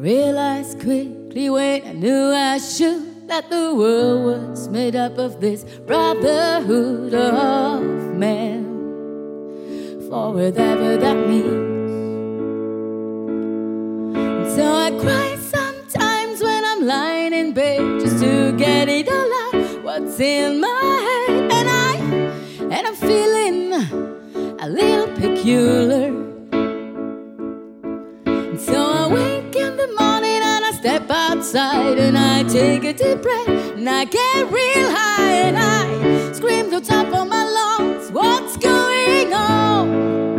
realized quickly when I knew I should that the world was made up of this brotherhood of men, for whatever that means. And so I cry sometimes when I'm lying in bed just to get it all out what's in my head, and I'm feeling a little peculiar. And so I wake in the morning and I step outside and I take a deep breath and I get real high and I scream to the top of my lungs, what's going on?